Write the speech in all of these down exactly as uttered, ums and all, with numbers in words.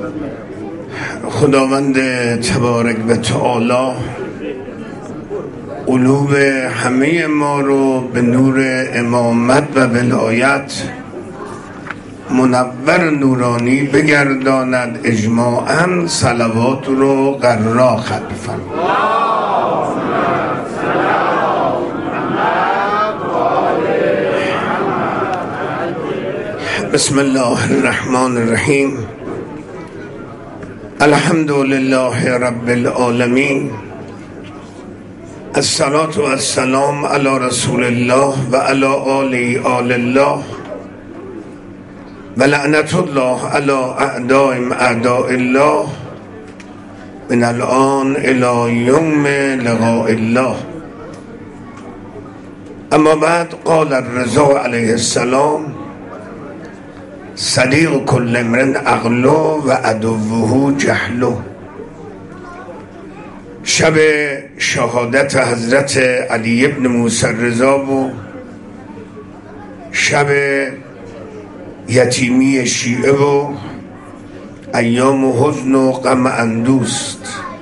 خداوند تبارک و تعالی قلوب همه ما رو به نور امامت و ولایت منور نورانی بگرداند. اجماعاً صلوات رو قرار ختم فرماید. بسم الله الرحمن الرحیم. الحمد لله رب العالمین. الصلاة و السلام علی رسول الله و علی آله آل الله و لعنت الله علی اعدائهم اعداء الله من الان الی یوم لقاء الله. اما بعد، قال الرضا علیه السلام: صدیق کل امرئ عقله و عدوه جهله. شب شهادت حضرت علی ابن موسی رضا و شب یتیمی شیعه و ایام حزن و غم اندوست.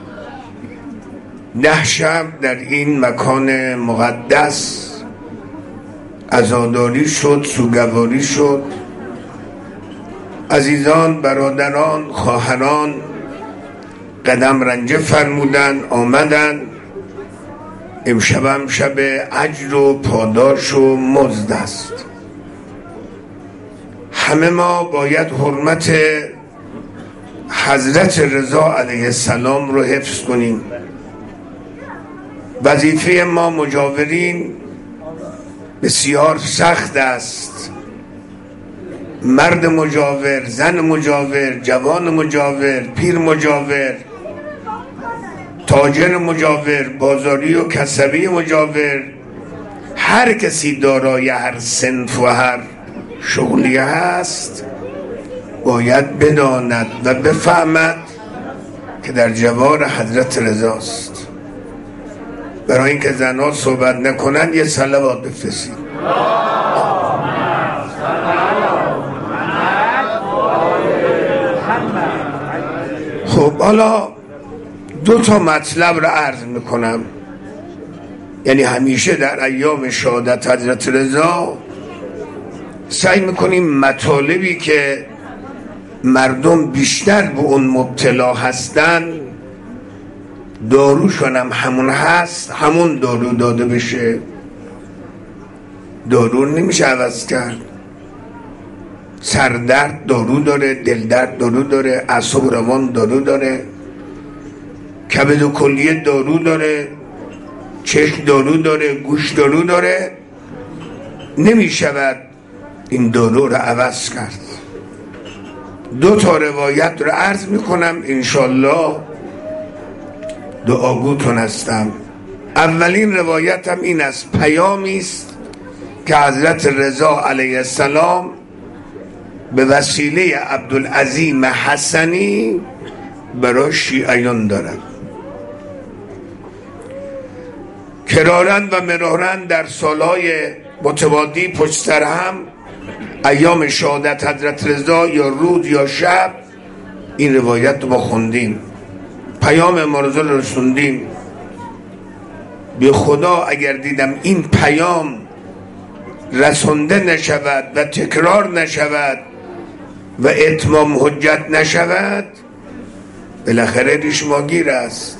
ده شب در این مکان مقدس عزاداری شد، سوگواری شد. عزیزان، برادران، خواهران قدم رنجه فرمودن، آمدن. امشبم شب اجر و پاداش و مزد است. همه ما باید حرمت حضرت رضا علیه السلام رو حفظ کنیم. وظیفه ما مجاورین بسیار سخت است. مرد مجاور، زن مجاور، جوان مجاور، پیر مجاور، تاجر مجاور، بازاری و کسبی مجاور، هر کسی دارای هر صنف و هر شغلی هست باید بداند و بفهمد که در جوار حضرت رضاست. برای اینکه زنها صحبت نکنن یه صلوات بفرستید. خب، حالا دو تا مطلب رو عرض میکنم. یعنی همیشه در ایام شهادت حضرت رضا سعی میکنیم مطالبی که مردم بیشتر به اون مبتلا هستن، داروشون هم همون هست، همون دارو داده بشه. دارو نمیشه عوض کرد. سردرد دارو داره، دلدرد دارو داره، اعصاب روان دارو داره، کبد و کلیه دارو داره، چشم دارو داره، گوش دارو داره. نمی شود این دارو رو عوض کرد. دو تا روایت رو عرض می کنم، انشالله دعاگوتون هستم. اولین روایتم این است: پیامی است که حضرت رضا علیه السلام به وسیله عبدالعظیم حسنی برای شیعیان دارند. کرارن و مرارن در سالهای متوادی پشت سر هم، ایام شهادت حضرت رضا یا روز یا شب، این روایت رو ما خوندیم، پیام امارزه رو رسوندیم. به خدا اگر دیدم این پیام رسونده نشود و تکرار نشود و اتمام حجت نشود، بالاخره ریشماگیر است.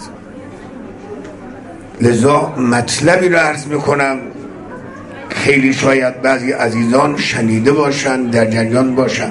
لذا مطلبی رو عرض میکنم، خیلی شاید بعضی عزیزان شنیده باشن، در جریان باشن.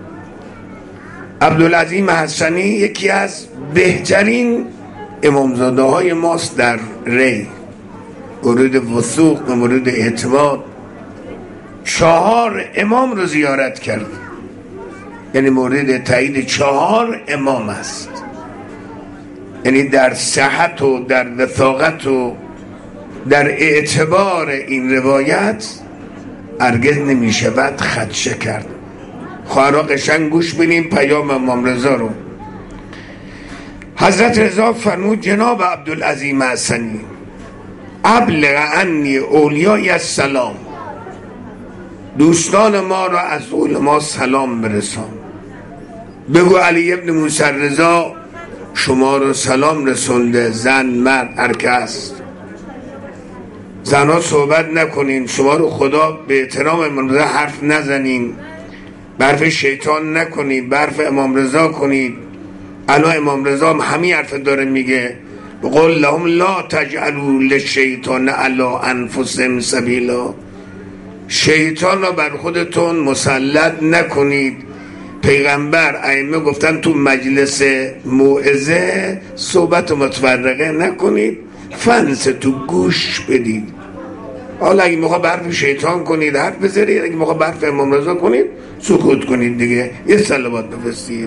عبدالعظیم حسنی یکی از بهترین امامزاده های ماست در ری، مورد وثوق و مورد اعتماد. چهار امام رو زیارت کرد، یعنی مورد تایید چهار امام است. یعنی در صحت و در وثاقت و در اعتبار این روایت هرگز نمی شود خدشه کرد. خواهرها قشنگ گوش بینیم پیام امام رضا رو. حضرت رضا فرمود: جناب عبدالعظیم حسنی، ابلغ عنی اولیای السلام، دوستان ما را از علما سلام برسان. بگو علی ابن موسی رضا شما رو سلام رسونده، زن مرد هر کس. زنها صحبت نکنین، شما رو خدا به احترام امام رضا حرف نزنین، برف شیطان نکنید، برف امام رضا کنید. الان امام رضا همین حرف داره میگه، بقول لهم لا تجعلوا للشیطان علی انفسهم سبیلا، شیطان را بر خودتون مسلط نکنید. پیغمبر ائمه گفتن تو مجلس موعظه صحبت متفرقه نکنید، فنس تو گوش بدید. حالا اگه میخواد برف شیطان کنید حرف بذارید، اگه میخواد برف امام رضا کنید سکوت کنید دیگه. یه صلوات بفرستید.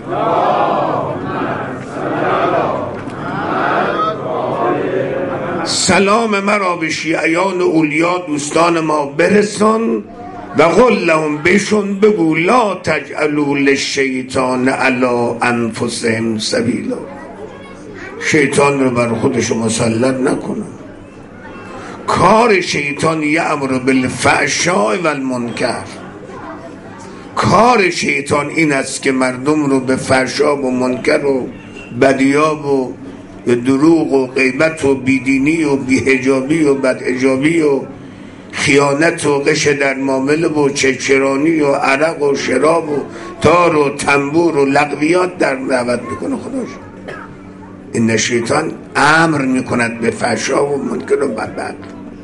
سلام مرا به شیعیان اولیا دوستان ما برسان و قل لهم بهشون بگو لا تجعلوا للشیطان علی انفسهم سبیلا، شیطان رو بر خودش مسلط نکنن. کار شیطان یأمر بالفحشاء و المنکر، کار شیطان این است که مردم رو به فحشا و منکر و بدیاب و به دروغ و غیبت و بیدینی و بیهجابی و بدحجابی و خیانت و غش در معامله و چچرانی و عرق و شراب و تار و تنبور و لغویات در دعوت میکنه. خداش این شیطان امر میکند به فحشا و منکر و بدبخت.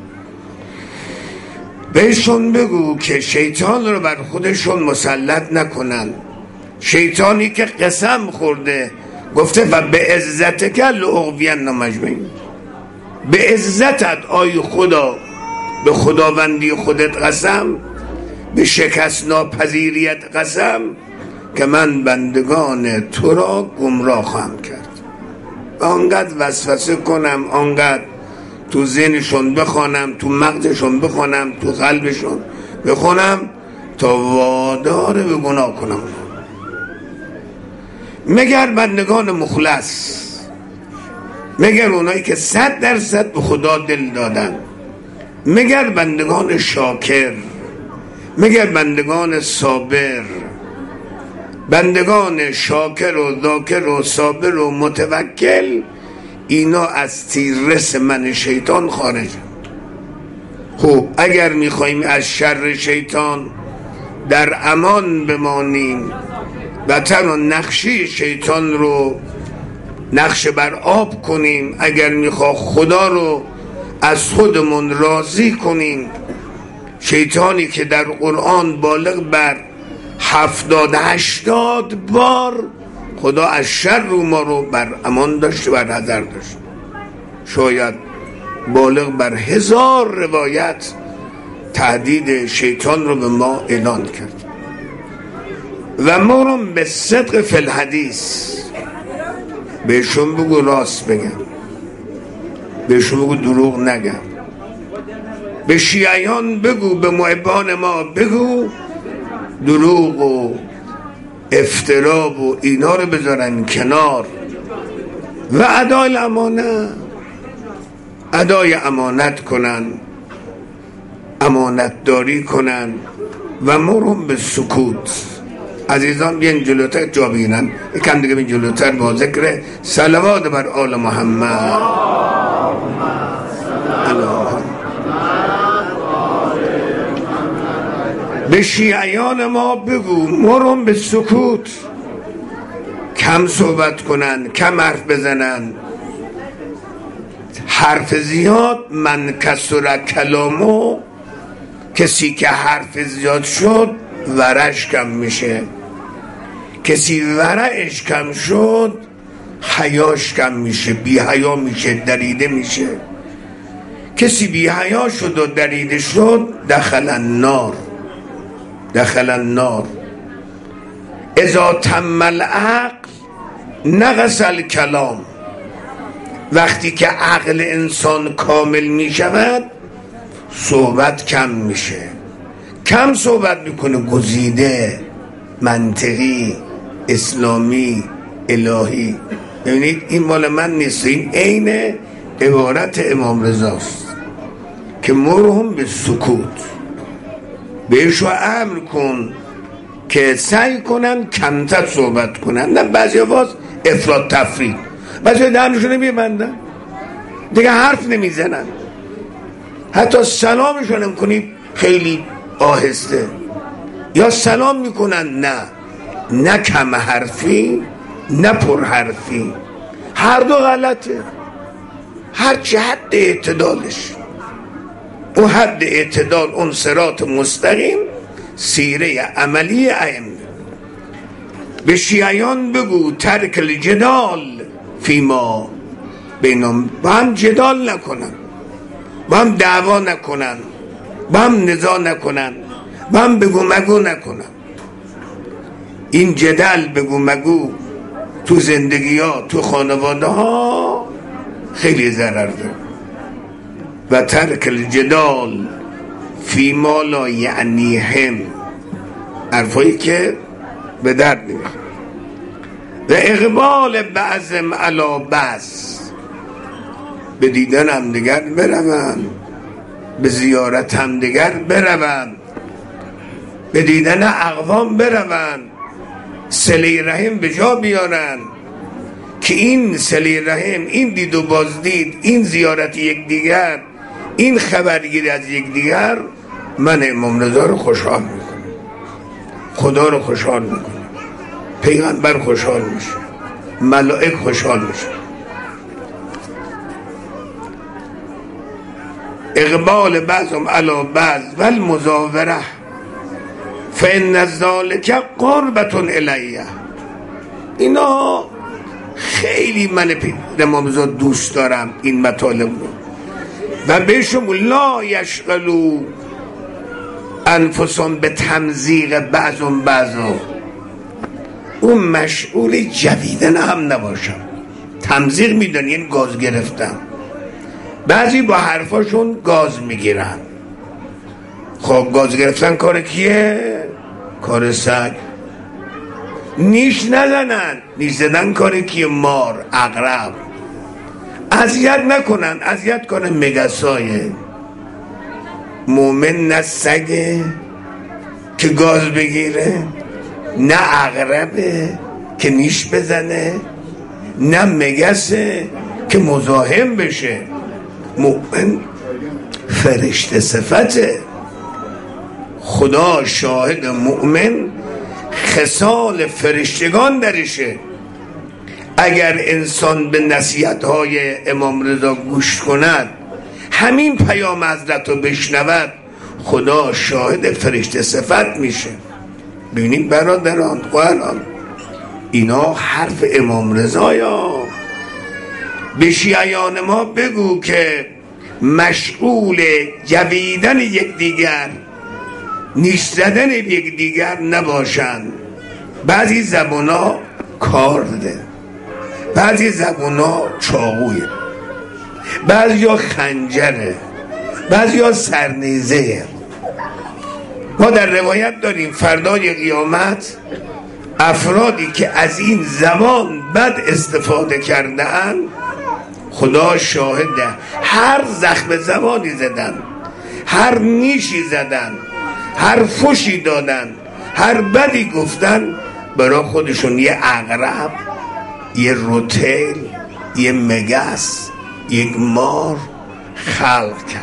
بهشون بگو که شیطان رو بر خودشون مسلط نکنن. شیطانی که قسم خورده گفته و به عزتک لأغوین مجمعین، به عزتت آی خدا، به خداوندی خودت قسم، به شکست ناپذیریت قسم که من بندگان تو را گمراه خواهم کرد. آنقدر وسوسه کنم، آنقدر تو ذهنشون بخوانم، تو مغزشون بخوانم، تو قلبشون بخونم تا وادار به گناه کنم. مگر بندگان مخلص، مگر اونایی که صد درصد به خدا دل دادن، مگر بندگان شاکر، مگر بندگان صابر، بندگان شاکر و ذاکر و صابر و متوکل، اینا از تیررس من شیطان خارج. خب اگر میخواییم از شر شیطان در امان بمانیم و تن و نقشی شیطان رو نقش بر آب کنیم، اگر میخوا خدا رو از خودمون راضی کنیم، شیطانی که در قرآن بالغ بر هفتاد هشتاد بار خدا از شر رو ما رو بر امان داشت و بر حذر داشت، شاید بالغ بر هزار روایت تهدید شیطان رو به ما اعلان کرد. و مرم به صدق فی الحدیث، بهشون بگو راست بگم، بهشون بگو دروغ نگم. به شیعیان بگو، به محبان ما بگو دروغ و افترا و اینا رو بذارن کنار و ادای امانت، ادای امانت کنن، امانت داری کنن و مرم به سکوت. عزیزان بیان جلوتر جا بگیرن، یکم دیگه بین جلوتر با ذکر صلوات بر آل محمد. به شیعیان ما بگو مرم به سکوت، کم صحبت کنن، کم حرف بزنن. حرف زیاد من کسر کلامو، کسی که حرف زیاد شد ورش کم میشه، کسی ورعش کم شد حیاش کم میشه، بی حیا میشه، دریده میشه. کسی بی حیا شد و دریده شد دخل النار، دخل النار. اذا تم العقل نقص الکلام، وقتی که عقل انسان کامل میشود صحبت کم میشه، کم صحبت میکنه، گزیده، منطقی، اسلامی، الهی. ببینید این مال من نیست، این عین عبارت امام رضاست که مرهم به سکوت. بهشو امر کن که سعی کنن کمتر صحبت کنن. نه بعضی باز افراط تفرید، بعضی دهنشون میبندن دیگه حرف نمیزنن، حتی سلامشون هم کنید خیلی آهسته یا سلام میکنن. نه نه کم حرفی نه پر حرفی، هر دو غلطه. هر چه حد اعتدالش، اون حد اعتدال، اون صراط مستقیم سیره عملی ائمه. به شیعیان بگو ترک الجدال فیما بینم، با هم جدال نکنن، با هم دعوا نکنن، با هم نزاع نکنن، با هم بگو مگو نکنن. این جدل بگو مگو تو زندگی ها، تو خانواده ها خیلی ضرر داره. و ترک الجدال فی ما لا یعنیهم، حرفایی که به درد نمیخوره. و اقبال بعضم علی بعض، به دیدن هم دیگر بروند، به زیارت هم دیگر بروند، به دیدن اقوام بروند، صله رحم به جا بیارن که این صله رحم، این دید و بازدید، این زیارت یکدیگر، این خبرگیری از یکدیگر من امام رضا رو خوشحال میکنه، خدا رو خوشحال میکنه، پیغمبر خوشحال میشه، ملائک خوشحال میشه. اقبال بعضم علی بعض و المزاوره فان ذلک قربة الیه. اینا خیلی من امام رضا دوست دارم این مطالب رو. و بهشون لا یشغلوا انفسهم به تمزیق بعضم بعضا، اون مشغول جویدن هم نباشم. تمزیق میدونی این گاز گرفتن، بعضی با حرفاشون گاز میگیرن. خب گاز گرفتن کار کیه؟ کار سگ. نیش نزنن، نیش زدن کار کیه؟ مار، عقرب. اذیت نکنن، اذیت کنن مگسایه. مومن نه سگه که گاز بگیره، نه عقربه که نیش بزنه، نه مگسه که مزاحم بشه. مؤمن فرشته صفته. خدا شاهد، مؤمن خصال فرشتگان درشه. اگر انسان به نصیحت‌های امام رضا گوش کند، همین پیام حضرت رو بشنود، خدا شاهد فرشته صفت میشه. ببینید برادران قرآن، اینا حرف امام رضا. یا به شیعیان ما بگو که مشغول جویدن یکدیگر، نیش زدن یکدیگر نباشند. بعضی زبونا کار ده، بعضی زبونا چاقویه، بعضی ها خنجره، بعضی ها سرنیزه. ما در روایت داریم فردای قیامت افرادی که از این زبان بد استفاده کردن، خدا شاهده، هر زخم زبانی زدن، هر نیشی زدن، هر فوشی دادن، هر بدی گفتن، برای خودشون یه عقرب، یه روتل، یه مگس، یک مار خلق کرد.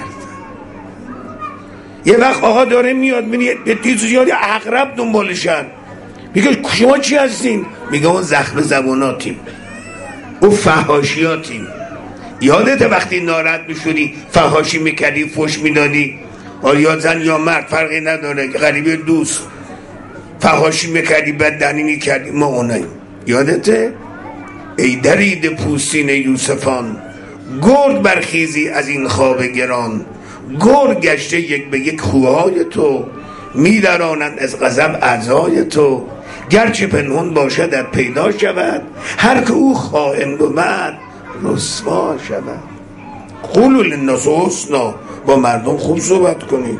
یه وقت آقا داره میاد، میگه به تیز زیادی عقرب دنبالشن، میگه شما چی هستین؟ میگه اون زخم زبوناتیم، اون فحاشیاتیم. یادت وقتی ناراحت میشدی فحاشی میکردی، فوش میدادی، یا زن یا مرد فرقی نداره، غریبه دوست، فحاشی میکردی، بددهنی میکردی، ما اوناییم. یادته؟ ای درید پوستین یوسفان، گرد برخیزی از این خواب گران. گرد گشته یک به یک خوهای تو، میدرانند از غضب اعضای تو. گرچه پنهون باشد در پیدا شود، هر که او خائن بود رسوا شود. قولوا للناس حسنا، با مردم خوب صحبت کنید.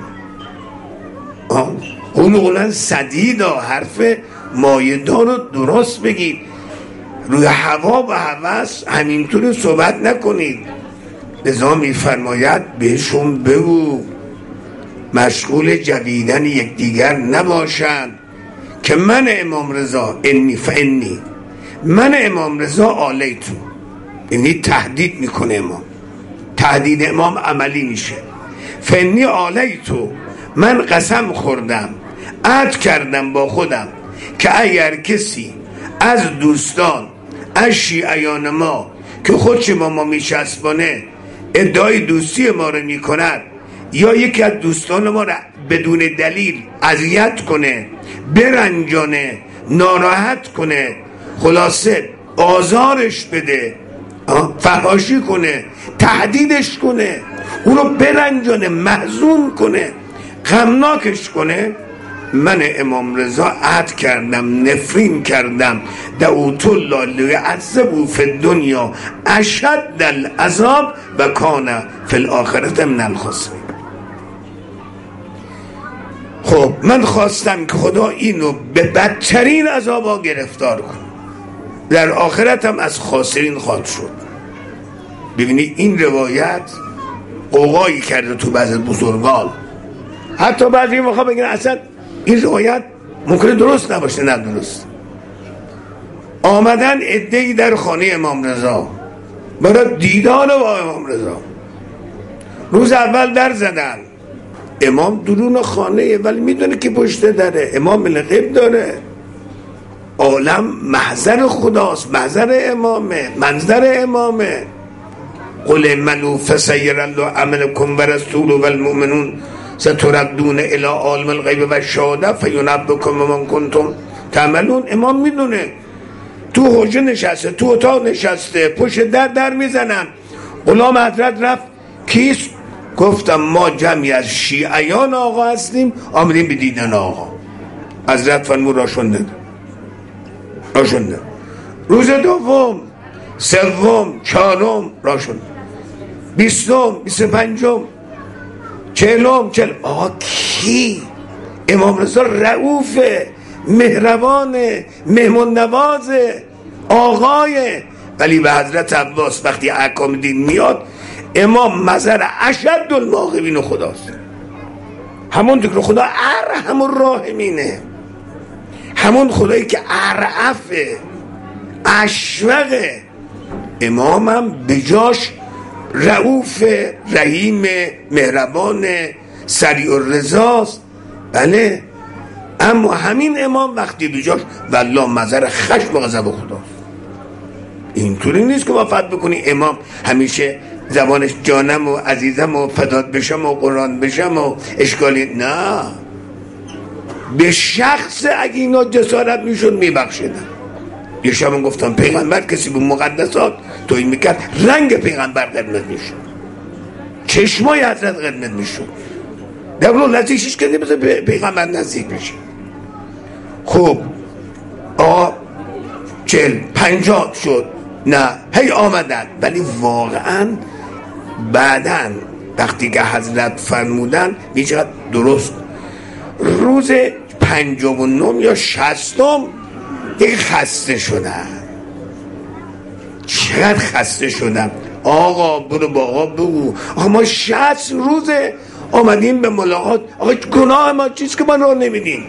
قولوا قولا سدیدا، حرف مایه‌دار رو درست بگید. روی هوا و هوس همینطور صحبت نکنید. لذا میفرماید بهشون بگو مشغول جویدن یکدیگر نباشند. که من امام رضا انی فانی من امام رضا آلیتو، یعنی تهدید میکنه امام، تهدید امام عملی میشه. فانی آلیتو من قسم خوردم، عهد کردم با خودم که اگر کسی از دوستان از شیعیان ما که خودش با ما میچسبانه ادعای دوستی ما رو میکند یا یکی از دوستان ما را بدون دلیل اذیت کنه، برنجانه، ناراحت کنه، خلاصه آزارش بده، فحاشی کنه، تهدیدش کنه، اونو برنجانه، محزون کنه، غمناکش کنه، من امام رضا عهد کردم، نفرین کردم، دعوت الله لیعذبوا فی الدنیا اشد العذاب و کان فی الاخرة من الخاسرین. خب من خواستم که خدا اینو به بدترین عذابا گرفتار کنه، در آخرت هم از خاسرین خواهد شد. ببینید این روایت قوقایی کرده تو بعضی بزرگان، حتی بعضی میخواه بگن اصلا این روایت ممکنه درست نباشه. نه درست. آمدن عده‌ای در خانه امام رضا برای دیدار با امام رضا. روز اول در زدن، امام درون خانه ولی میدونه که پشت داره، امام ملقب داره، عالم محضر خداست، محضر امامه، منظر امامه. قل اعملوا فسيرى الله عملكم ورسوله والمؤمنون ستردون الى عالم الغیب و الشهاده فینبئکم بما کنتم تعملون. امام میدونه، تو حجره نشسته، تو اتاق نشسته، پشت در در میزنن. غلام حضرت رفت، کیست؟ گفتم ما جمعی از شیعیان آقا هستیم، آمدیم به دیدن آقا. حضرت فرمود راشونده راشونده روز دوم، سوم، چهارم راشون، بیستم، بیست پنجم، چهلم، چهل. آقا کی؟ امام رضا رؤوفه، مهربانه، مهمون نوازه، آقای. ولی به حضرت عباس وقتی احکام دین میاد، امام مظهر اشد المعاقبین خداست. همون که خدا ارحم الراحمینه، همون خدایی که ارعفه، اشفقه. امامم بجاش رؤوف، رحیم، مهربان، سریع الرضاست. بله، اما همین امام وقتی بجاش والله مظهر خشم و غضب خداست. اینطوری نیست که ما فقط بکنی امام همیشه زبانش جانم و عزیزم و فدات بشم و قرآن بشم و اشکالی. نه، به شخص اگه اینا جسارت میشد میبخشیدن. یه شب گفتم پیغمبر کسی به مقدسات توی میکرد، رنگ پیغمبر قرمز میشد، چشمای حضرت قرمز میشد، در رو نزدیکش کردی بذار پیغمبر نزدیک بشه. خب آقا چل پنجاه شد، نه هی آمدن. ولی واقعا بعدن وقتی که حضرت فرمودن میشه درست، روز پنجم و نهم یا شستم دیگه خسته شدم. چقدر خسته شدم. آقا برو با آقا بگو آقا ما شصت روزه آمدیم به ملاقات، آقا گناه ما چیز که ما رو نمیدیم،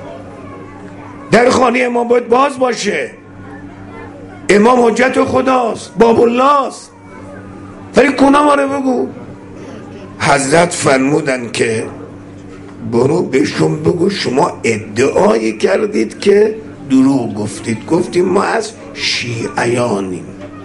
در خانه امام باید باز باشه، امام حجت خداست، باب الله است، ولی گناه ما رو بگو. حضرت فرمودن که برو بهشون بگو شما ادعای کردید که دروغ گفتید، گفتیم ما از شیعیانیم.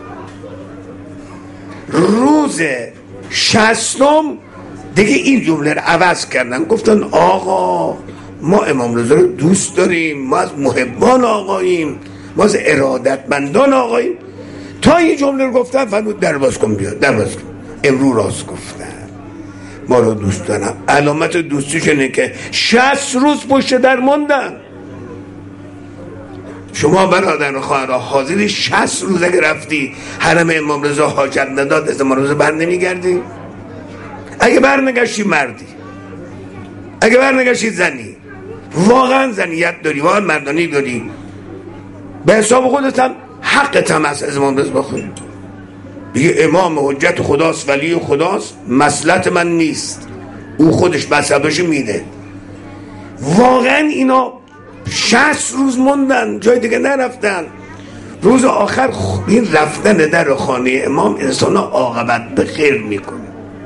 روز شصتم دیگه این جمله رو عوض کردن، گفتن آقا ما امام رضا رو دوست داریم، ما از محبان آقاییم، ما از ارادتمندان آقاییم. تا این جمله رو گفتن فرمود در باز کن، بیاد در باز کن، امرو راست گفتن، ما رو دوست دارم. علامت دوستیش اینه که شصت روز پشت در موندن. شما برادر و خواهرها حاضری شصت روز اگه رفتی حرم امام رضا حاجت نداد از امام رضا بر نمیگردی؟ اگه بر نگشتی مردی، اگه بر نگشتی زنی، واقعا زنیت داری، واقعا مردانی داری، به حساب خودت هم حقت هم هست از امام رضا بخون. بگه امام حجت خداست، ولی خداست، مصلحت من نیست، او خودش مذهبش میده. واقعا اینا شصت روز موندن جای دیگه نرفتن. روز آخر این رفتن در خانه امام انسان عاقبت به خیر میکنه.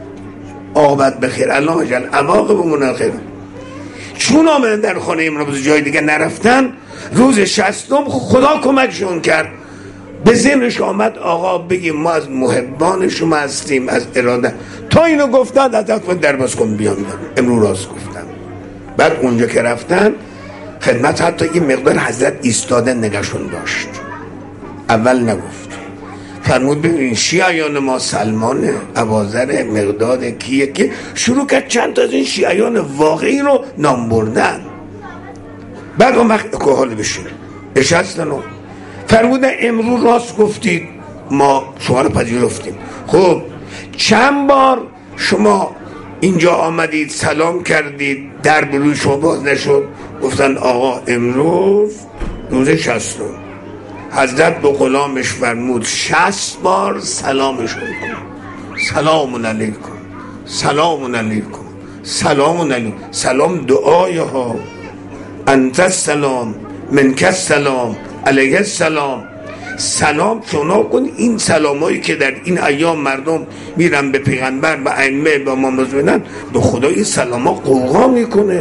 عاقبت به خیر، الله جل عواقبمون خیر. چون آمدن در خانه امام روز جای دیگه نرفتن، روز شصتم خدا کمکشون کرد. به ذهنش آمد آقا بگیم ما از محبان شما هستیم، از اراده. تا اینو گفتن حضرت در باز کن بیان امرو راست گفتن. بعد اونجا که رفتن خدمت حتی یه مقدار حضرت ایستاده نگهشون داشت. اول نگفت، فرمود ببین شیعیان ما سلمان، اباذر، مقداد، کیه که شروع کرد چند تا از این شیعیان واقعی رو نام بردن. بعد اون وقت اکوحال بشین نشستن و فرمودن امروز راست گفتید، ما شما رو پذیرفتیم. خب چند بار شما اینجا آمدید سلام کردید در بروی شما باز نشد؟ گفتن آقا امروز روز شصتم. حضرت به غلامش فرمود شصت بار سلامشون کن. سلام علیکم، سلام علیکم، سلام علیکم. سلام دعای ها، انت السلام منک السلام علیه السلام. سلام شنا کن. این سلامایی که در این ایام مردم میرن به پیغمبر و ائمه و امام میدن، به خدای سلاما قوقا میکنه.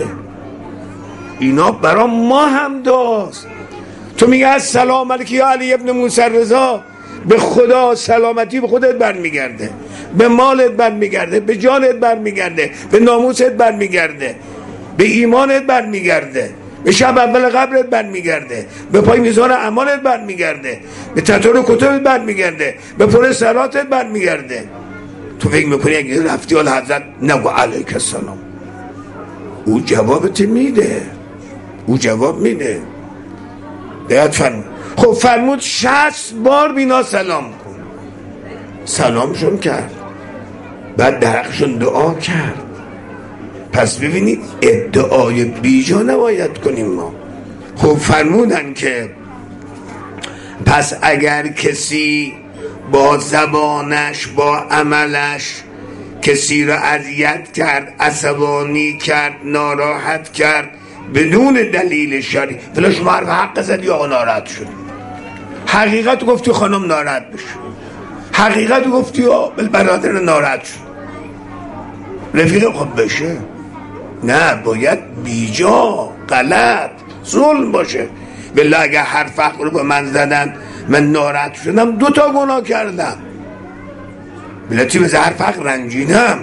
اینا برا ما هم داست. تو میگه السلام علیک یا علی ابن موسی رضا، به خدا سلامتی به خودت برمیگرده، به مالت برمیگرده، به جانت برمیگرده، به ناموست برمیگرده، به ایمانت برمیگرده، به شب اول قبرت برمیگرده، به پای میزان اعمالت برمیگرده، به تطور کتبت برمیگرده، به پر صلاتت برمیگرده. تو فکر میکنی اگه رفتی آل حضرت نگو علیک السلام، او جوابت میده، او جواب میده. دقیقت فرمود. خب فرمود شصت بار بینا سلام کن. سلامشون کرد، بعد درخشون دعا کرد. پس ببینید ادعای بیجا نباید کنیم ما. خب فرمودن که پس اگر کسی با زبانش با عملش کسی را اذیت کرد، عصبانی کرد، ناراحت کرد بدون دلیل شرعی، ولی شما حرف حق زدی یا ناراحت شد، حقیقت گفتی خانم ناراحت بشه، حقیقت گفتی یا برادر ناراحت شد، رفیق خود بشه. نه، باید بیجا غلط ظلم باشه. بالله اگر حرف حق رو به من زدن من ناراحت شدم دو تا گناه کردم. بلتی به حرف حق رنجیدم،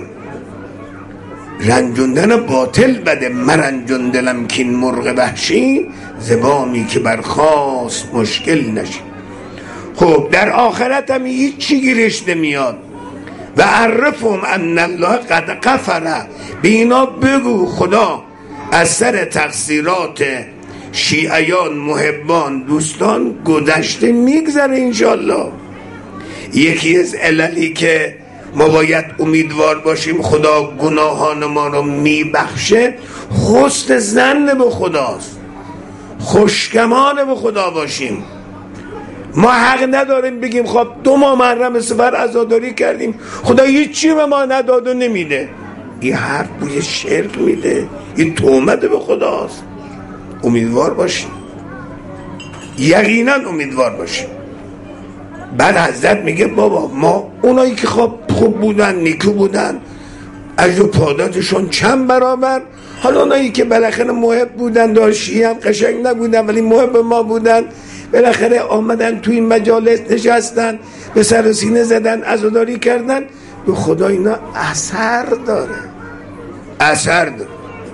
رنجوندن باطل بده. مرنجون دلم کین مرغ وحشی، زبامی که برخاست مشکل نشی. خب در آخرت هم هیچ چی گیرش نمیاد. و عرفهم ان الله قد غفر، به اینا بگو خدا از سر تقصیرات شیعیان، محبان، دوستان گذشته میگذره انشالله. یکی از عللی که ما باید امیدوار باشیم خدا گناهان ما رو میبخشه، حسن ظن به خداست، خوشگمان به خدا باشیم. ما حق نداریم بگیم خب دو ماه محرم سفر عزاداری کردیم خدا هیچی به ما نداد و نمیده. این حرف بوی شرک میده، این تهمت به خداست. امیدوار باشیم، یقینا امیدوار باشیم. بعد حضرت میگه بابا ما اونایی که خب خوب بودن، نیکو بودن، اجر و پاداششون چند برابر. حالا اونایی که بالاخره محب بودن، داشتی هم قشنگ نبودن ولی محب ما بودن، بالاخره آمدن تو این مجالس نشستن، به سر و سینه زدن، عزاداری کردن، به خدا اینا اثر داره، اثر داره.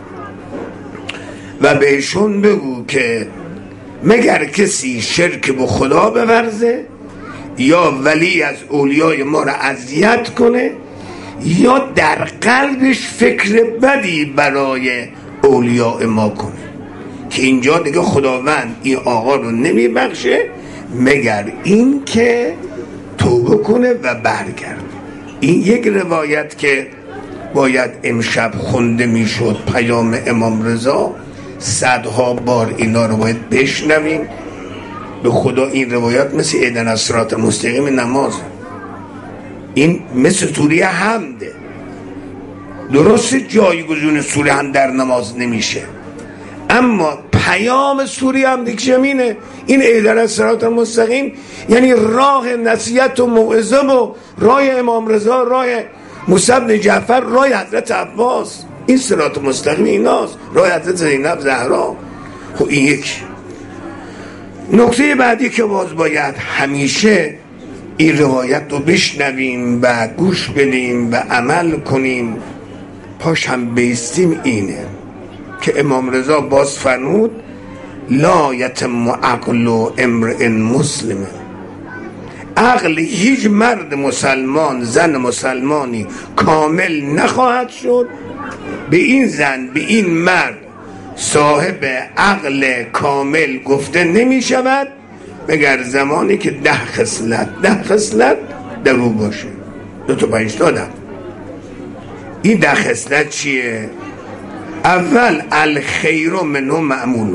و بهشون بگو که مگر کسی شرک به خدا بورزه یا ولی از اولیای ما را اذیت کنه یا در قلبش فکر بدی برای اولیاء ما کنه، که اینجا دیگه خداوند این آقا رو نمیبخشه مگر این که توبه کنه و برگرده. این یک روایت که باید امشب خونده میشد، پیام امام رضا. صدها بار اینا رو باید بشنویم. به خدا این روایت مثل اهدنا الصراط المستقیم نماز، این مثل سوره حمده. درست جایگزین سوره هم در نماز نمیشه، اما پیام سوری هم دیکشمینه. این اهدر صراط المستقیم یعنی راه نصیحت و موعظه و راه امام رضا، راه موسی بن جعفر، راه حضرت عباس. این صراط مستقیم ایناست، راه حضرت زینب زهرا. خب این یک نکته بعدی که باز باید همیشه این روایت رو بشنویم و گوش بدیم و عمل کنیم، پاش هم بیستیم، اینه که امام رضا باز فرمود لا یتم عقل امرئ مسلم، عقل هیچ مرد مسلمان، زن مسلمانی کامل نخواهد شد به این زن، به این مرد صاحب عقل کامل گفته نمی شود مگر زمانی که ده خصلت ده خصلت در او باشه. دو تا پنج دادم. این ده خصلت چیه؟ اول الخیر منه مأمون،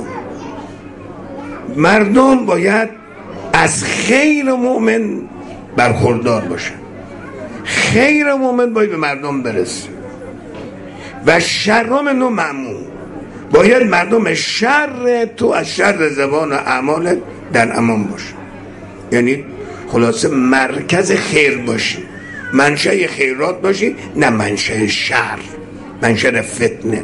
مردم باید از خیر مؤمن برخوردار باشن، خیر مؤمن باید به مردم برسه. و شر منه مأمون، باید مردم شر تو از شر زبان و اعمال در امان باشه. یعنی خلاصه مرکز خیر باشی، منشأ خیرات باشی، نه منشأ شر، منشأ فتنه.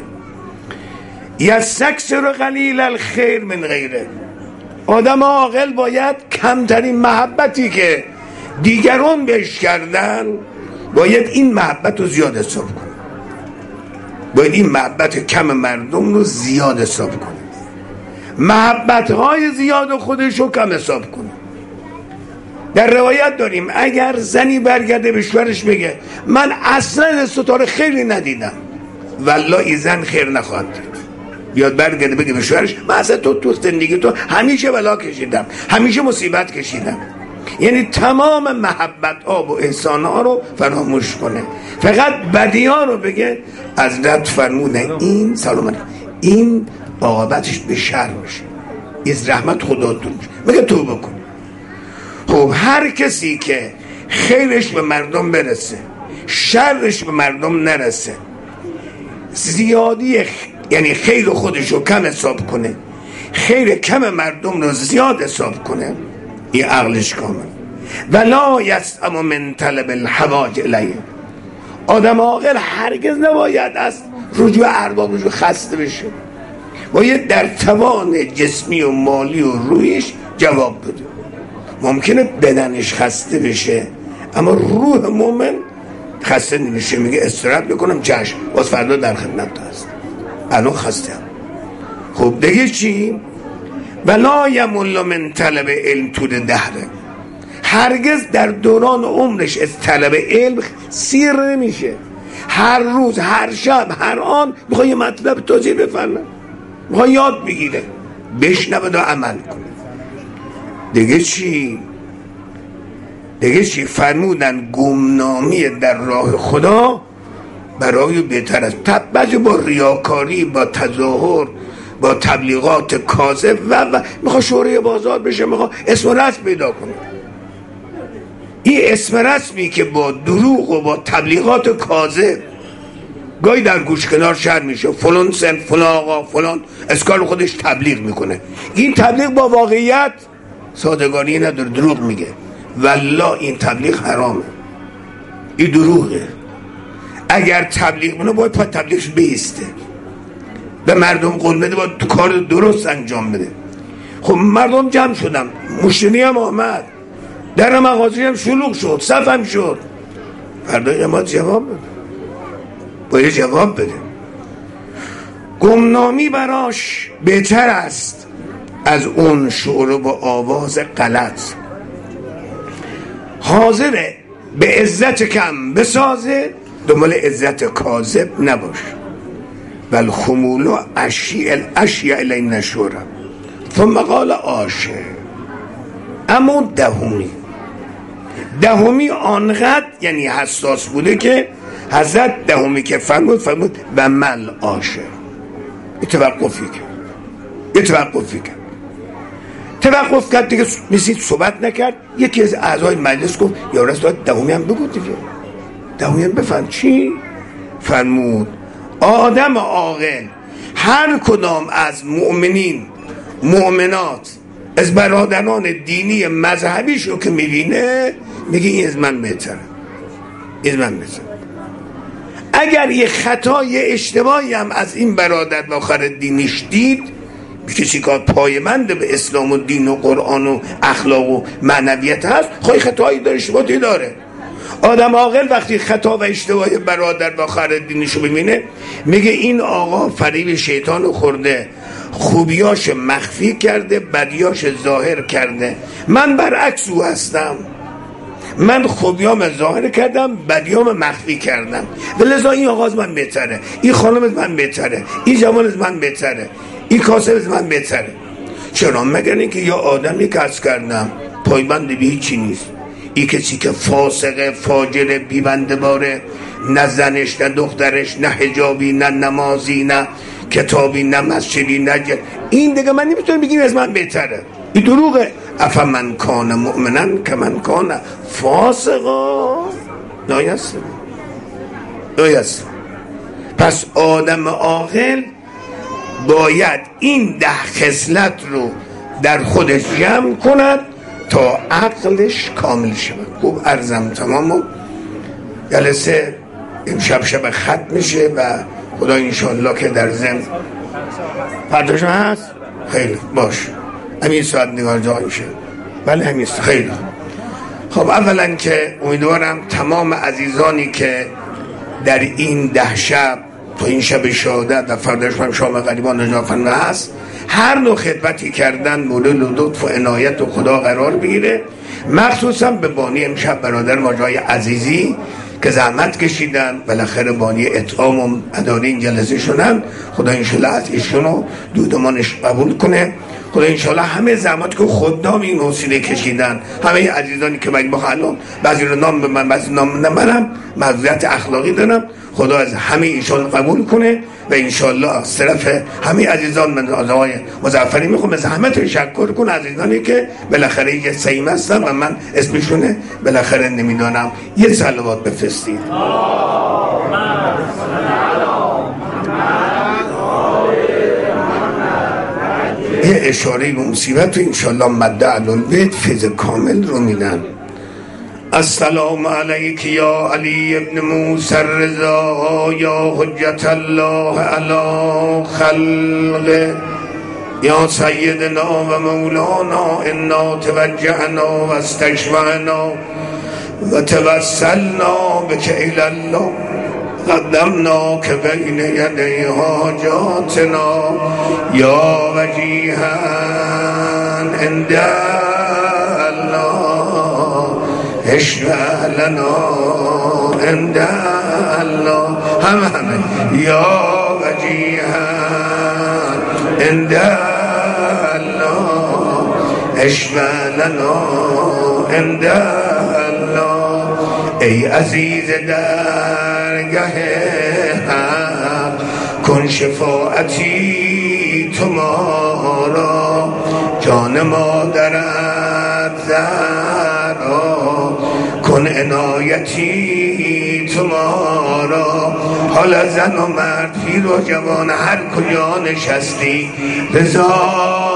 یستکثر قلیل الخیر من غیره، آدم عاقل باید کمترین محبتی که دیگران بهش کردن باید این محبت رو زیاد حساب کنه، باید این محبت کم مردم رو زیاد حساب کنه، محبت‌های زیاد خودش رو کم حساب کنه. در روایت داریم اگر زنی برگرده به شوهرش بگه من اصلا ستاره خیری ندیدم، والله این زن خیر نخواهد دید. بیاد برگرده بگه به شوهرش من اصلا تو تو زندگی تو همیشه بلا کشیدم، همیشه مصیبت کشیدم. یعنی تمام محبت ها و احسان ها رو فراموش کنه، فقط بدی ها رو بگه. از رد فرمودن این سلام این عاقبتش به شر میشه، از رحمت خداتون میشه، بگه تو بکن. خب هر کسی که خیرش به مردم برسه شرش به مردم نرسه، زیادی خ... یعنی خیر خودش رو کم حساب کنه، خیر کم مردم رو زیاد حساب کنه، این عقلش کامل. ولا یسأم من طلب الحواج الیه، آدم عاقل هرگز نباید از رجوع ارباب رجوع خسته بشه، باید در توان جسمی و مالی و رویش جواب بده. ممکنه بدنش خسته بشه اما روح مومن خسته نمیشه، میگه استراحت بکنم چشم، باز فردا در خدمت هست، الان خسته هم. خب دیگه چی؟ ولا یمل من طلب علم طول دهره، هرگز در دوران عمرش از طلب علم سیر نمیشه، هر روز هر شب هر آن میخواد یه مطلب تازه بفهمه، میخواد یاد بگیره، بشنوه و عمل کنه. دیگه چی؟ دیگه چی؟ فرمودن گمنامی در راه خدا برای بهتر است. بعضی با ریاکاری، با تظاهر، با تبلیغات کاذب و و میخواد شهره بازار بشه، میخواد اسم و رسم پیدا کنه. این اسم رسمی که با دروغ و با تبلیغات کاذب گاهی در گوش کنار شهر میشه، فلان سن فلان آقا فلان اسکال خودش تبلیغ میکنه، این تبلیغ با واقعیت سازگاری نداره، دروغ میگه. والله این تبلیغ حرامه، این دروغه. اگر تبلیغ منو باید پا تبلیغش بیسته، به مردم قول بده، باید تو کار درست انجام بده. خب مردم جمع شدم، مشتری هم آمد، در مغازه هم شلوغ شد، صف هم شد، فردای ما جواب بده، باید جواب بده. گمنامی براش بهتر است از اون شعر با آواز غلط. حاضره به عزت کم بسازه، دنبال عزت کاذب نباش. بل خمولو اشیع الاشیاء الی نشورم ثم قال آشه. اما دهمی دهمی آنقدر یعنی حساس بوده که حضرت دهمی که فرمود فرمود و مل آشه، توقفی کرد، یه توقفی کرد توقف کرد دیگه، مثل صحبت نکرد. یکی از اعضای مجلس گفت یا رسول الله دهمی هم بگو دیگه، دهمی هم بفهم. چی؟ فرمود آدم عاقل هر کدام از مؤمنین مؤمنات از برادران دینی مذهبیشو که میبینه میگه این از من بهتره، این از من بهتره. اگر یه خطا یه اشتباهی هم از این برادر و آخر دینیش دید، کسی که پایمند به اسلام و دین و قرآن و اخلاق و معنویت هست، خواهی خطایی داره اشتباهی داره. آدم عاقل وقتی خطا و اشتباه برادر و آخر دینیشو ببینه میگه این آقا فریب شیطان خورده، خوبیاش مخفی کرده، بدیاش ظاهر کرده. من برعکس او هستم، من خوبیام ظاهر کردم، بدیام مخفی کردم، ولذا این آقا از من بهتره، این خانم از من بهتره، این جوان از من بهتره، این کاسب از من بهتره. چرا؟ مگر اینکه یا آدمی که از کردم پایبند به هیچی نیست، این کسی که فاسقه، فاجره، بیبنده باره، نه زنش نه دخترش، نه حجابی نه نمازی نه کتابی نه مسجدی نه جد. این دیگه من نمیتونم بگیم از من بهتره، این دروغه. افمن کان مؤمنن که من کان فاسقا نایست نایست. پس آدم عاقل باید این ده خصلت رو در خودش جمع کند تا عقلش کامل شود. خوب عرضم تمام و جلسه امشب شب ختم میشه و خدا انشاءالله که در ضمن پرداشم هست. خیلی باش همین ساعت نگار جا میشه. بله همین ساعت. خیلی خب اولا که امیدوارم تمام عزیزانی که در این ده شب تو این شب شهادت و فرداش هم شام غریبان نجافن هست، هر نوع خدمتی کردن مورد لطف و عنایت و خدا قرار بگیره. مخصوصا به بانی امشب برادر ماجای عزیزی که زحمت کشیدن، بالاخره بانی اطعام و اداره این جلسه شدن. خدا انشالله از ایشونو دودمانش قبول کنه. خدا انشالله همه زحمت که خودنام این وسیله کشیدن، همه عزیزانی که من بخوام بعضی رو نام به من بعضی نام نمرم، معذرت اخلاقی دارم، خدا از همه ایشون قبول کنه و انشالله از طرف همه عزیزان من از آقای مظفری میخوام زحمت تشکر کنم، عزیزانی که بالاخره یه سیم هستن و من اسمشونه بالاخره نمیدانم. یه صلوات بفرستید. یه اشاره به مصیبت و انشالله مده علالبیت فیض کامل رو میدن. السلام علیک یا علی ابن موسی الرضا یا حجت الله علی خلقه یا سیدنا و مولانا انا توجهنا و استشفعنا و توسلنا بک الی الله قدمنا که بین یدی حاجاتنا یا وجیها عند الله اشفع لنا عند الله همه همه یا وجیها عند الله اشفع لنا عند الله. ای عزیز درگه حق کن شفاعتی تو ما را، جان مادرت زهرا کن عنایتی تو ما را. حالا زن و مرد، پیر و جوان، هر کجا نشستی رضا